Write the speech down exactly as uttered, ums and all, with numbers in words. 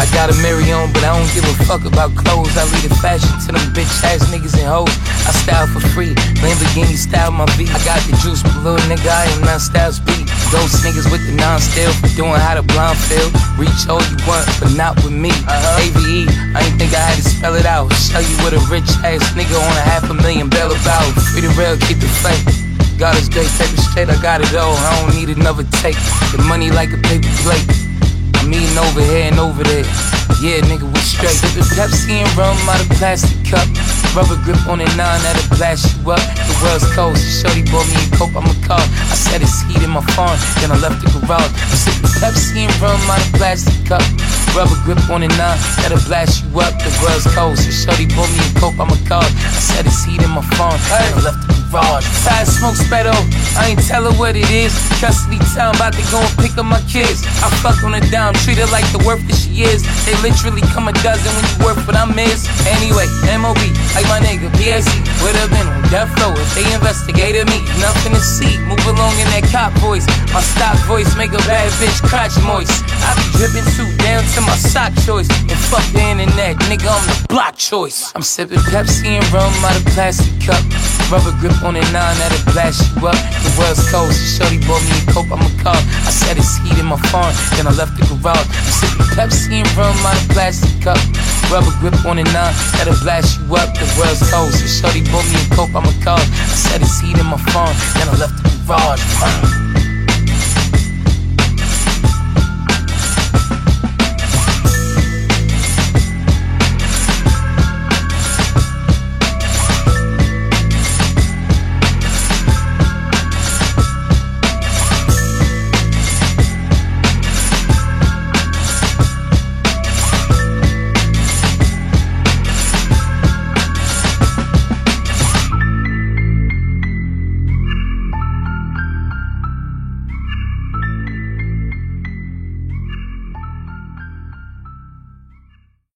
got a Mary on, but I don't give a fuck about clothes. I lead the fashion to them bitch ass niggas and hoes. I style for free, Lamborghini style my beat. I got the juice, but little nigga, I am not style speed. Those niggas with the non-stale for doing how the blind feel. Reach all you want, but not with me. uh-huh. A V E, I ain't think I had to spell it out. Show you what a rich ass nigga on a half a million bail about. Free the real, keep it fake. God is great, paper straight, I got it all. I don't need another take. The money like a paper plate. I'm eating over here and over there. Yeah, nigga, we straight. Sippin' Pepsi and rum out of plastic cup. Rubber grip on a nine that'll blast you up. The world's cold, so shorty bought me a coke, I'm a car. I set it's heat in my farm, then I left the garage. I'm sippin' Pepsi and rum out of plastic cup. Rubber grip on a nine that'll blast you up. The world's cold, so shorty bought me a coke, I'm a car. I set it's heat in my farm, then I left the garage. Fire smoke spread out, I ain't tell her what it is. Custody time, about to go and pick up my kids. I fuck on a dime, treat her like the worth that she is. They literally come a dozen when you worth what I'm is. Anyway, M O B, like my nigga, P A C. Would've been on death row if they investigated me. Nothing to see, move along in that cop voice. My stock voice make a bad bitch crotch moist. I be dripping too down to my sock choice. And fuck the internet, nigga, I'm the block choice. I'm sipping Pepsi and rum out of plastic cup. Rubber grip on a nine that'll blast you up. The world's cold, so shorty bought me a coke, I'm a car. I set it's heat in my farm, then I left the garage. I'm sipping Pepsi and rum out of plastic cup. Rubber grip on a nine that'll blast you up. The world's cold, so shorty bought me a coke, I'm a car. I set it's heat in my farm, then I left the garage.